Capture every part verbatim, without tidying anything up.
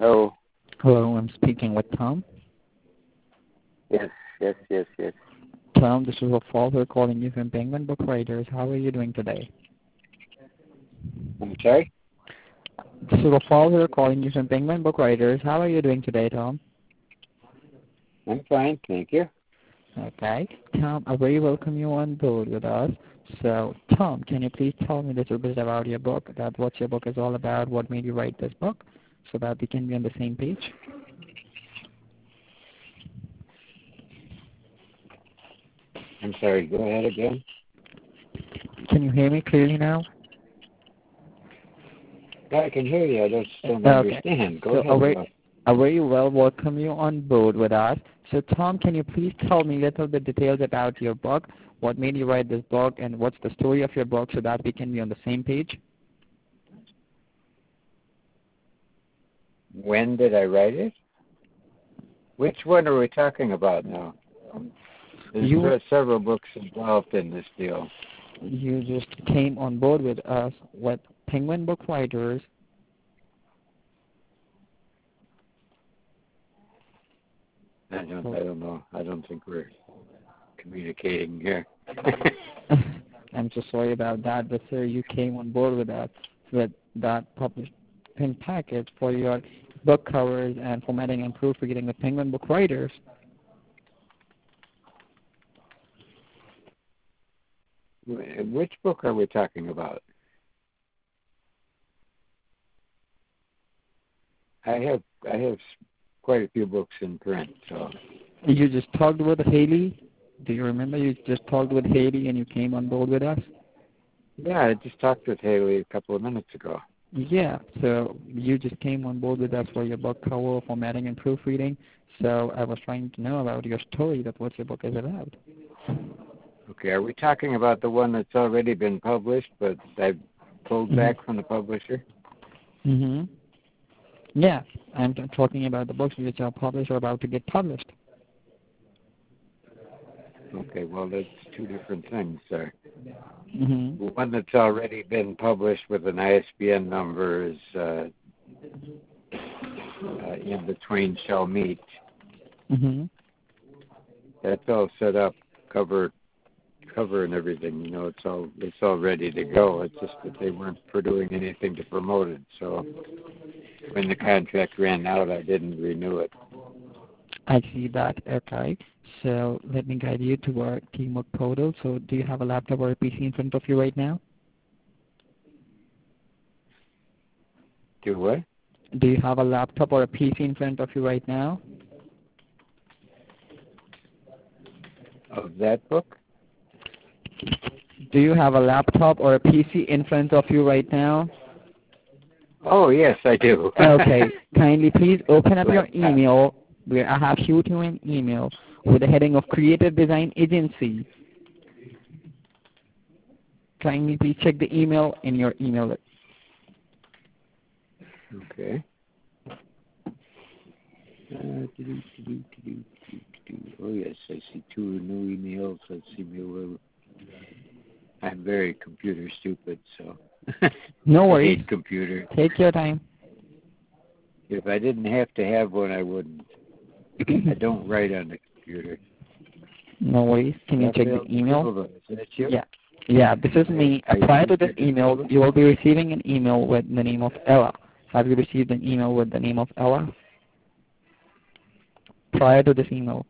Hello. Hello, I'm speaking with Tom. Yes, yes, yes, yes. Tom, this is a father calling you from Penguin Book Writers. How are you doing today? I'm sorry? This is a father calling you from Penguin Book Writers. How are you doing today, Tom? I'm fine, thank you. Okay. Tom, I very welcome you on board with us. So, Tom, can you please tell me a little bit about your book, that what your book is all about, what made you write this book, so that we can be on the same page? I'm sorry, go ahead again. Can you hear me clearly now? I can hear you, I just don't Okay. understand. Go So, ahead. I very, Bob. I very well welcome you on board with us. So, Tom, can you please tell me a little bit details about your book, what made you write this book, and what's the story of your book, so that we can be on the same page? When did I write it? Which one are we talking about now? There's You, uh, several books involved in this deal. you just came on board with us with Penguin Book Writers. I don't, I don't know. I don't think we're communicating here. I'm so sorry about that, but sir, you came on board with us with that published print package for your book covers and formatting and proofreading with Penguin Book Writers. Which book are we talking about? I have I have quite a few books in print, so. You just talked with Haley. Do you remember you just talked with Haley and you came on board with us? Yeah, I just talked with Haley a couple of minutes ago. Yeah, so you just came on board with us for your book cover, formatting, and proofreading. So I was trying to know about your story, that what your book is about. Okay, are we talking about the one that's already been published, but I pulled Mm-hmm. back from the publisher? Mm-hmm. Yeah, I'm t- talking about the books which are published or about to get published. Okay, well, that's two different things, sir. Mm-hmm. The one that's already been published with an I S B N number is uh, uh, In Between Shall Meet. Mm-hmm. That's all set up, cover, cover and everything. You know, it's all it's all ready to go. It's just that they weren't for doing anything to promote it. So when the contract ran out, I didn't renew it. I see that. Okay. So let me guide you to our teamwork portal. So do you have a laptop or a P C in front of you right now? Do what? Do you have a laptop or a P C in front of you right now? Of that book? Do you have a laptop or a P C in front of you right now? Oh, yes, I do. Okay. Kindly please open up your email where I have shoot you an email with the heading of Creative Design Agency. Kindly please check the email in your email. Okay. Uh, do-do, do-do, do-do, do-do. Oh, yes, I see two new emails. Let's see. Well, I'm very computer stupid, so No I worries. hate computers. Take your time. If I didn't have to have one, I wouldn't. I don't write on the computer. No worries. Can you check Raphael the email? Silva, is that you? Yeah. Yeah, this is me. I, I Prior to this email, you will be receiving an email with the name of Ella. Have you received an email with the name of Ella? Prior to this email.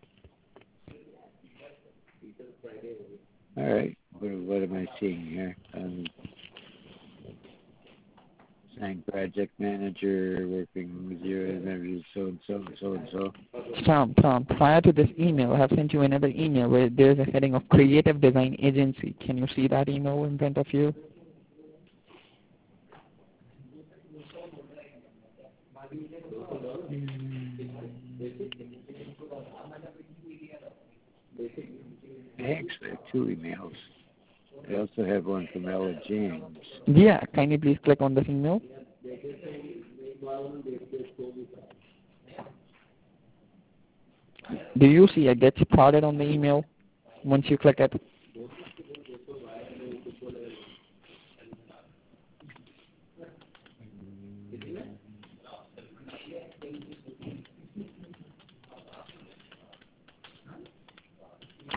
All right. What, what am I seeing here? Um, Sang project manager, working with you, and so and so, so and so. Tom, Tom, prior to this email, I have sent you another email where there is a heading of Creative Design Agency. Can you see that email in front of you? I actually have two emails. I also have one from Ella James. Yeah, can you please click on this email? Do you see a get started on the email once you click it?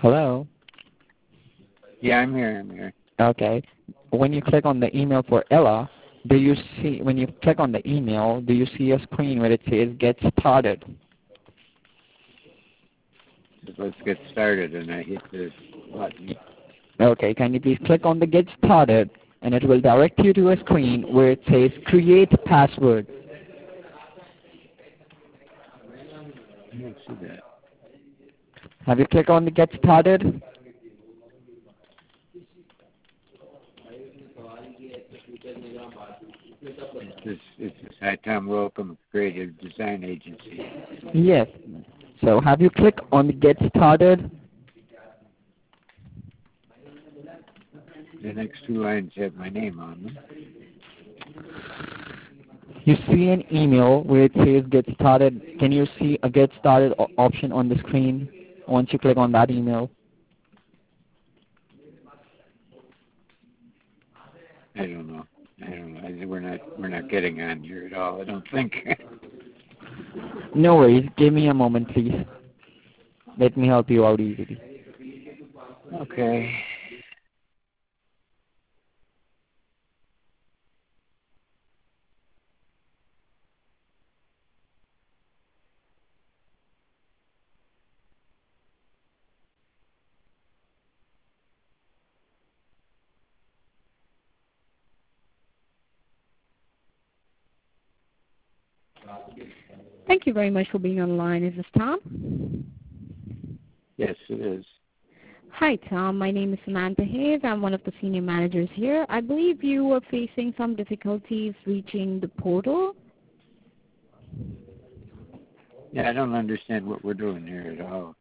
Hello? Yeah, I'm here. I'm here. Okay. When you click on the email for Ella, do you see, when you click on the email, do you see a screen where it says get started? So let's get started, and I hit the button. Okay, can you please click on the get started, and it will direct you to a screen where it says create password. I don't see that. Have you clicked on the get started? It says, it says, hi, Tom, welcome, Creative Design Agency. Yes. So have you clicked on the get started? The next two lines have my name on them. You see an email where it says get started. Can you see a get started o- option on the screen once you click on that email? I don't know. I don't know. I, we're not we're not getting on here at all. I don't think. No worries. Give me a moment, please. Let me help you out easily. Okay. Thank you very much for being on the line. Is this Tom? Yes, it is. Hi, Tom. My name is Samantha Hayes. I'm one of the senior managers here. I believe you were facing some difficulties reaching the portal. Yeah, I don't understand what we're doing here at all.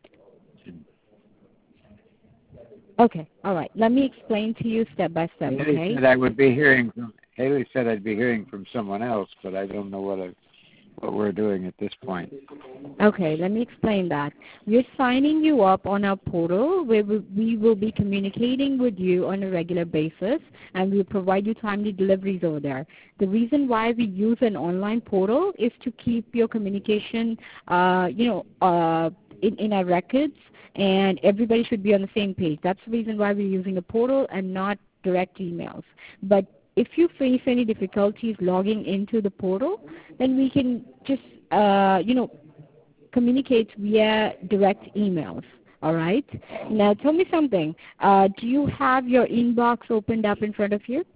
Okay, all right. Let me explain to you step by step, Haley okay? said I would be hearing from. Haley said I'd be hearing from someone else, but I don't know what I, what we're doing at this point. Okay, let me explain that. We're signing you up on our portal where we we will be communicating with you on a regular basis, and we'll provide you timely deliveries over there. The reason why we use an online portal is to keep your communication, uh, you know, uh, in, in our records, and everybody should be on the same page. That's the reason why we're using a portal and not direct emails. But if you face any difficulties logging into the portal, then we can just, uh, you know, communicate via direct emails. All right? Now, tell me something. Uh, do you have your inbox opened up in front of you?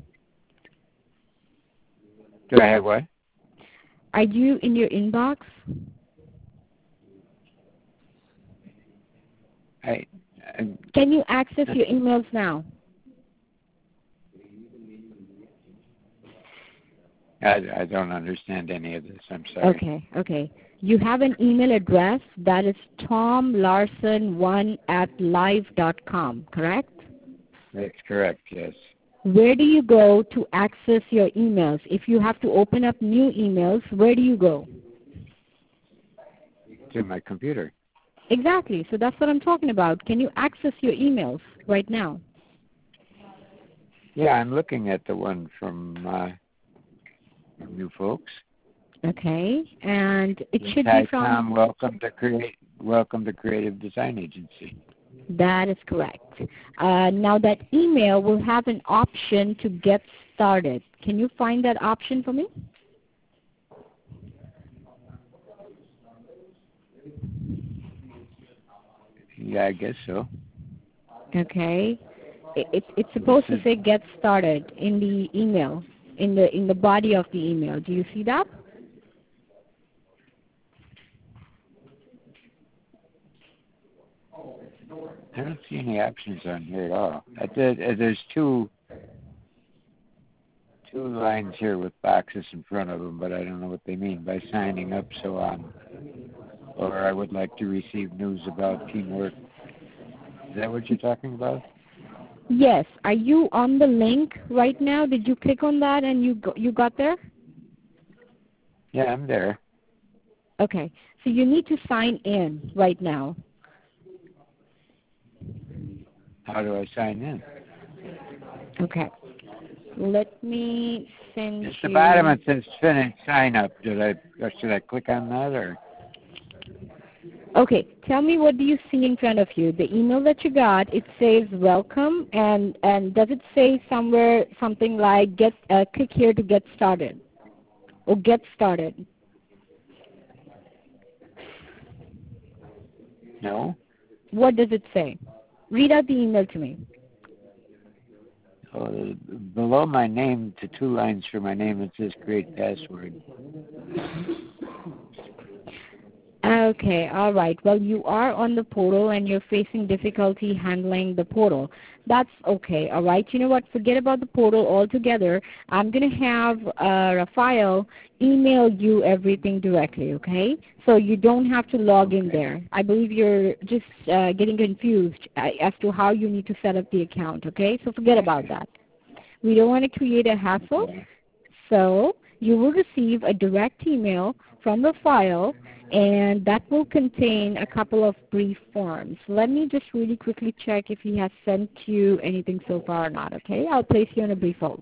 Do I have what? Are you in your inbox? I, I Can you access your emails now? I, I don't understand any of this. I'm sorry. Okay, okay. You have an email address that is tom larson one at live dot com, correct? That's correct, yes. Where do you go to access your emails? If you have to open up new emails, where do you go? To my computer. Exactly. So that's what I'm talking about. Can you access your emails right now? Yeah, I'm looking at the one from uh, you folks. Okay, and it Yes, should hi, be from... Tom. Welcome to create. Welcome to Creative Design Agency. That is correct. Uh, now that email will have an option to get started. Can you find that option for me? Yeah, I guess so. Okay. It, it, it's supposed to say get started in the email, in the in the body of the email. Do you see that? I don't see any options on here at all. I did, uh, there's two two lines here with boxes in front of them, but I don't know what they mean by signing up, so on. Or I would like to receive news about teamwork. Is that what you're talking about? Yes. Are you on the link right now? Did you click on that and you go, you got there? Yeah, I'm there. Okay. So you need to sign in right now. How do I sign in? Okay. Let me send At you... the bottom it says finish sign up. Did I or should I click on that or? Okay, tell me, what do you see in front of you? The email that you got, it says welcome, and, and does it say somewhere something like get uh, click here to get started or get started? No. What does it say? Read out the email to me. Uh, below my name, to two lines for my name, it says create password. Okay, all right. Well, you are on the portal and you're facing difficulty handling the portal. That's okay, all right. You know what? Forget about the portal altogether. I'm going to have uh, Rafael email you everything directly, okay? So you don't have to log in there. I believe you're just uh, getting confused uh, as to how you need to set up the account, okay? So forget about that. We don't want to create a hassle. So you will receive a direct email from the file, and that will contain a couple of brief forms. Let me just really quickly check if he has sent you anything so far or not, okay? I'll place you on a brief hold.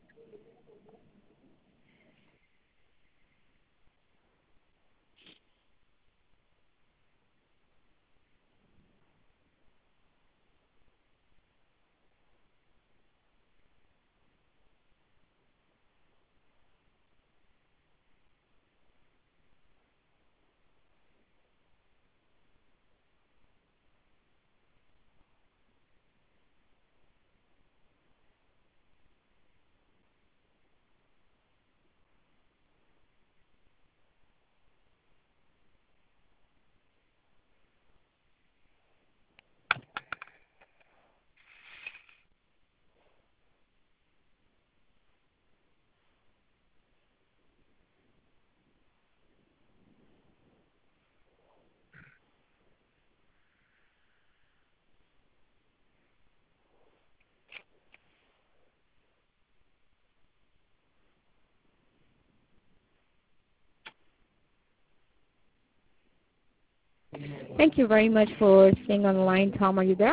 Thank you very much for staying on the line. Tom, are you there?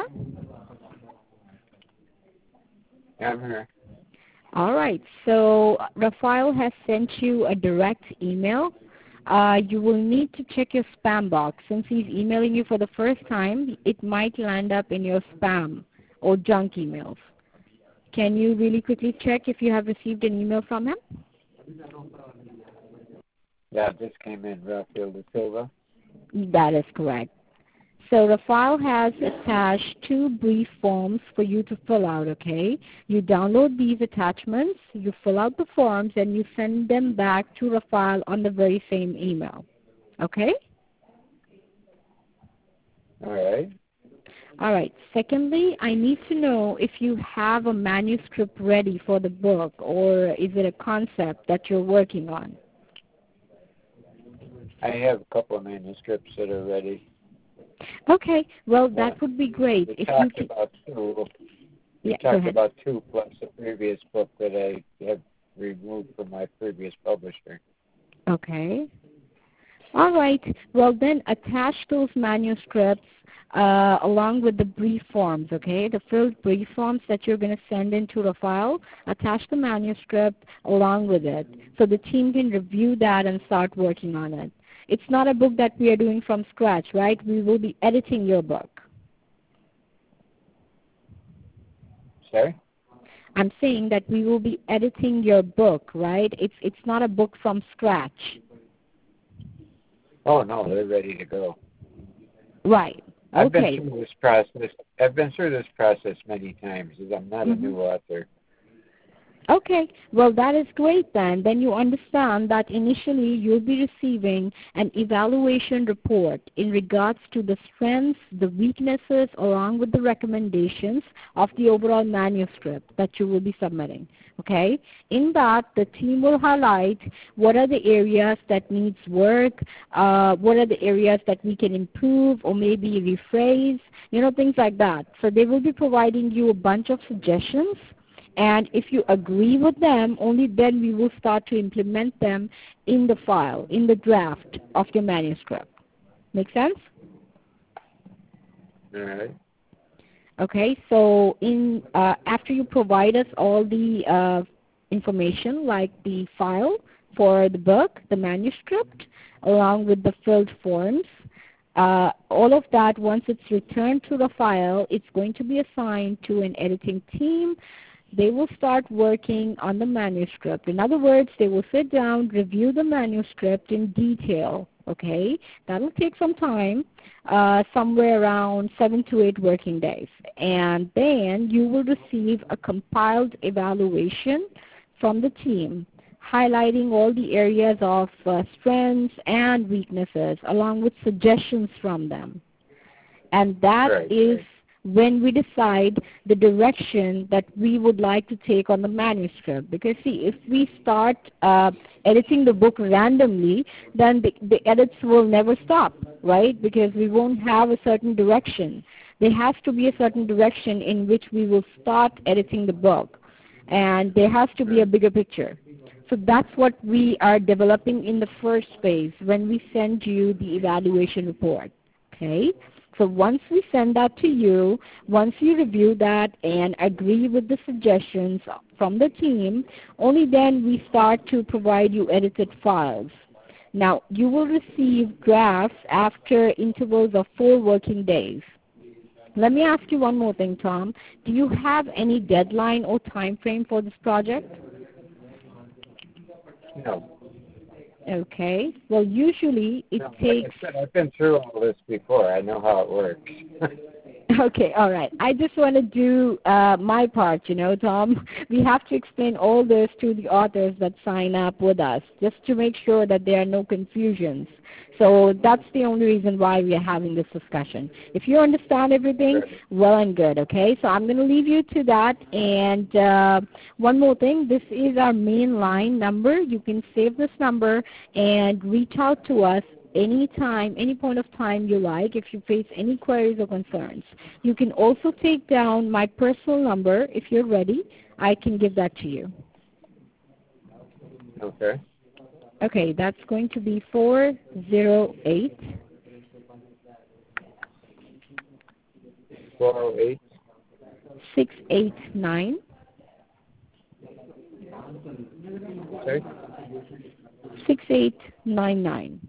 I'm here. All right. So Rafael has sent you a direct email. Uh, you will need to check your spam box. Since he's emailing you for the first time, it might land up in your spam or junk emails. Can you really quickly check if you have received an email from him? Yeah, this came in, Rafael De Silva. That is correct. So the file has attached two brief forms for you to fill out, okay? You download these attachments, you fill out the forms, and you send them back to the file on the very same email, okay? All right. All right. Secondly, I need to know if you have a manuscript ready for the book, or is it a concept that you're working on? I have a couple of manuscripts that are ready. Okay. Well, that Yeah. would be great. We If talked you can, about two. We yeah, go talked ahead. about two plus the previous book that I have removed from my previous publisher. Okay. All right. Well, then attach those manuscripts uh, along with the brief forms, okay? The filled brief forms that you're going to send into the file, attach the manuscript along with it so the team can review that and start working on it. It's not a book that we are doing from scratch, right? We will be editing your book. Sorry? I'm saying that we will be editing your book, right? It's it's not a book from scratch. Oh, no, they're ready to go. Right. I've been Okay. through this process. I've been through this process many times because I'm not Mm-hmm. a new author. Okay, well that is great then. Then you understand that initially you'll be receiving an evaluation report in regards to the strengths, the weaknesses, along with the recommendations of the overall manuscript that you will be submitting. Okay, in that the team will highlight what are the areas that needs work, uh, what are the areas that we can improve or maybe rephrase, you know, things like that. So they will be providing you a bunch of suggestions. And if you agree with them, only then we will start to implement them in the file, in the draft of your manuscript. Make sense? All right. Okay, so in uh, after you provide us all the uh, information, like the file for the book, the manuscript, along with the filled forms, uh, all of that, once it's returned to the file, it's going to be assigned to an editing team. They will start working on the manuscript. In other words, they will sit down, review the manuscript in detail, okay? That'll take some time, uh, somewhere around seven to eight working days. And then you will receive a compiled evaluation from the team, highlighting all the areas of uh, strengths and weaknesses, along with suggestions from them. And that Right, is right. when we decide the direction that we would like to take on the manuscript. Because see, if we start uh, editing the book randomly, then the, the edits will never stop, right? Because we won't have a certain direction. There has to be a certain direction in which we will start editing the book. And there has to be a bigger picture. So that's what we are developing in the first phase when we send you the evaluation report, okay? So once we send that to you, once you review that and agree with the suggestions from the team, only then we start to provide you edited files. Now, you will receive drafts after intervals of four working days. Let me ask you one more thing, Tom. Do you have any deadline or time frame for this project? No. Okay. Well, usually it no, takes... Like I said, I've been through all this before. I know how it works. Okay, all right. I just want to do uh, my part, you know, Tom. We have to explain all this to the authors that sign up with us, just to make sure that there are no confusions. So that's the only reason why we are having this discussion. If you understand everything, well and good, okay? So I'm going to leave you to that. And uh, one more thing, this is our main line number. You can save this number and reach out to us anytime, any point of time you like if you face any queries or concerns. You can also take down my personal number if you're ready. I can give that to you. Okay. Okay, that's going to be four zero eight four oh eight six eight nine Sorry? six eight nine nine.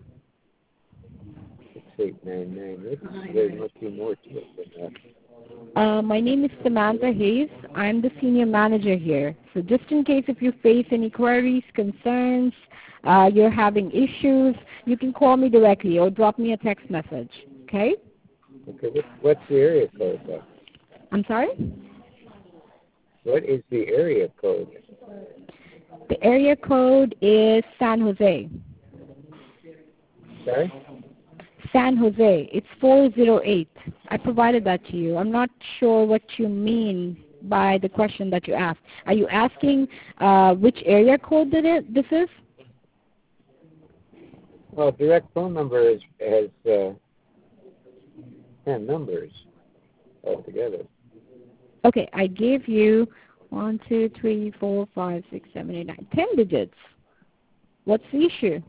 six eight nine nine. There must be more to it than that. Uh, my name is Samantha Hayes. I'm the senior manager here. So just in case if you face any queries, concerns, uh, you're having issues, you can call me directly or drop me a text message. Okay? Okay, what, what's the area code, though? I'm sorry? What is the area code? The area code is San Jose. Sorry? San Jose. It's four zero eight. I provided that to you. I'm not sure what you mean by the question that you asked. Are you asking uh, which area code that it, this is? Well, direct phone number is, has uh, ten numbers altogether. Okay, I gave you one, two, three, four, five, six, seven, eight, nine, ten digits. What's the issue?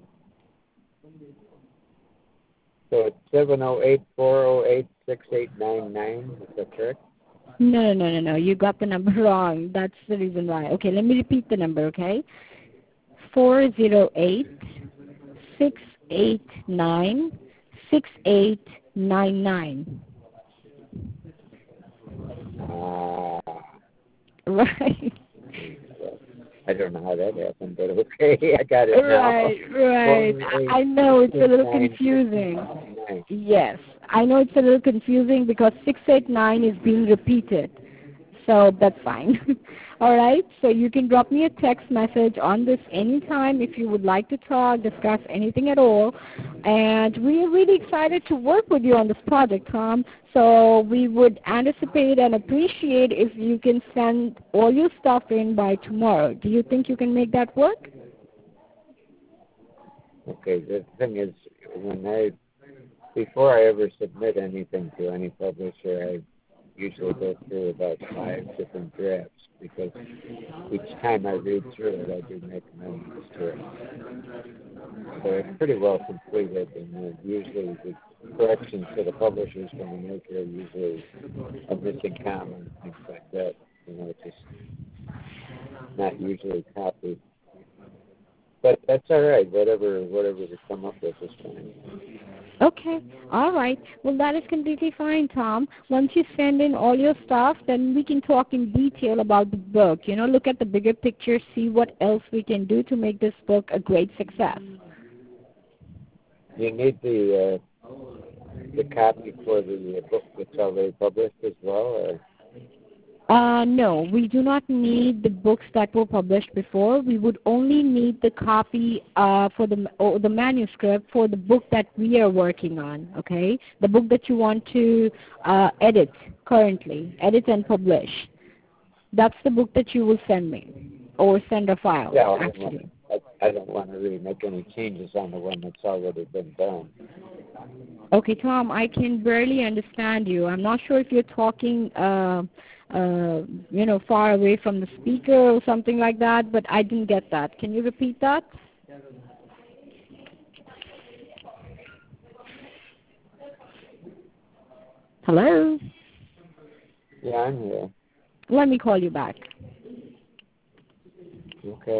So it's seven oh eight, four oh eight, six eight nine nine. Is that correct? No, no, no, no, no. You got the number wrong. That's the reason why. Okay, let me repeat the number, okay? four zero eight, six eight nine, six eight nine nine. Ah. Right. I don't know how that happened, but okay, I got it now. Right, right. I, I know it's a little confusing. Yes, I know it's a little confusing because six eight nine is being repeated. So that's fine. All right, so you can drop me a text message on this anytime if you would like to talk, discuss anything at all. And we are really excited to work with you on this project, Tom. So we would anticipate and appreciate if you can send all your stuff in by tomorrow. Do you think you can make that work? Okay, the thing is, when I, before I ever submit anything to any publisher, I usually go through about five different drafts because each time I read through it, I do make amendments to it. So it's pretty well completed, and uh, usually the corrections to the publishers from the maker are usually a missing comma and things like that. You know, it's just not usually copied. But that's all right. Whatever, whatever we come up with is fine. Okay, all right. Well, that is completely fine, Tom. Once you send in all your stuff, then we can talk in detail about the book. You know, look at the bigger picture, see what else we can do to make this book a great success. You need the uh, the copy for the book that's already published as well? Or? Uh, no, we do not need the books that were published before. We would only need the copy uh, for the or the manuscript for the book that we are working on. Okay, the book that you want to uh, edit currently, edit and publish. That's the book that you will send me, or send a file. Yeah, I actually. don't, want, I, I don't want to really make any changes on the one that's already been done. Okay, Tom, I can barely understand you. I'm not sure if you're talking, uh, uh, you know, far away from the speaker or something like that, but I didn't get that. Can you repeat that? Hello? Yeah, I'm here. Let me call you back. Okay.